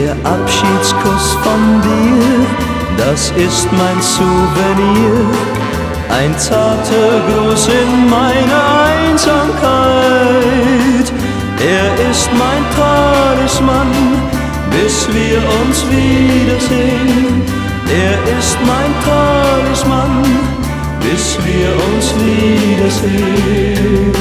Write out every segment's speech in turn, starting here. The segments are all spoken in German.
Der Abschiedskuss von dir, das ist mein Souvenir, ein zarter Gruß in meiner Einsamkeit. Er ist mein Talisman, bis wir uns wiedersehen. Er ist mein Talisman, bis wir uns wiedersehen.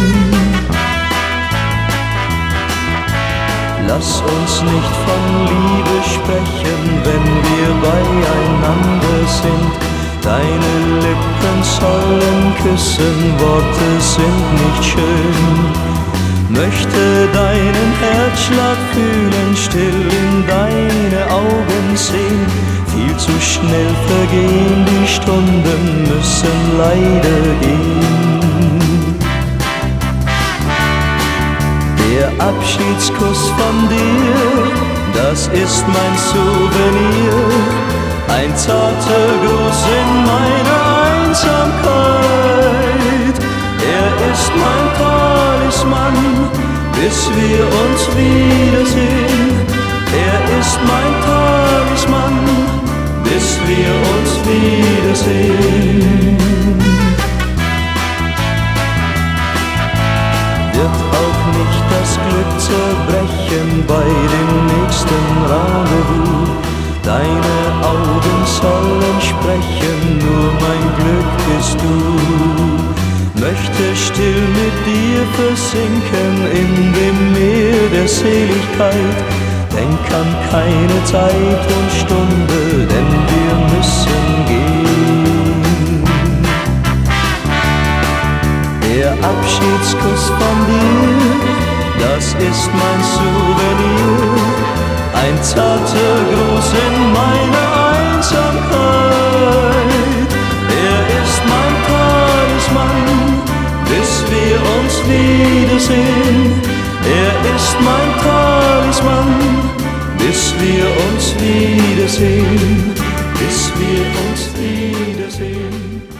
Lass uns nicht von Liebe sprechen, wenn wir beieinander sind. Deine Lippen sollen küssen, Worte sind nicht schön. Möchte deinen Herzschlag fühlen, still in deine Augen sehen. Viel zu schnell vergehen, die Stunden müssen leider gehen. Der Abschiedskuss von dir, das ist mein Souvenir, ein zarter Gruß in meiner Einsamkeit. Er ist mein Talisman, bis wir uns wiedersehen. Er ist mein Talisman, bis wir uns wiedersehen. Wird auch nicht das Glück zerbrechen bei dem nächsten Rendezvous. Deine Augen sollen sprechen, nur mein Glück bist du. Möchte still mit dir versinken in dem Meer der Seligkeit. Denk an keine Zeit und Stunde, denn wir müssen gehen. Der Abschiedskuss von dir, das ist mein Souvenir, ein zarter Gruß in meiner Einsamkeit. Er ist mein Talisman, bis wir uns wiedersehen. Er ist mein Talisman, bis wir uns wiedersehen. Bis wir uns wiedersehen.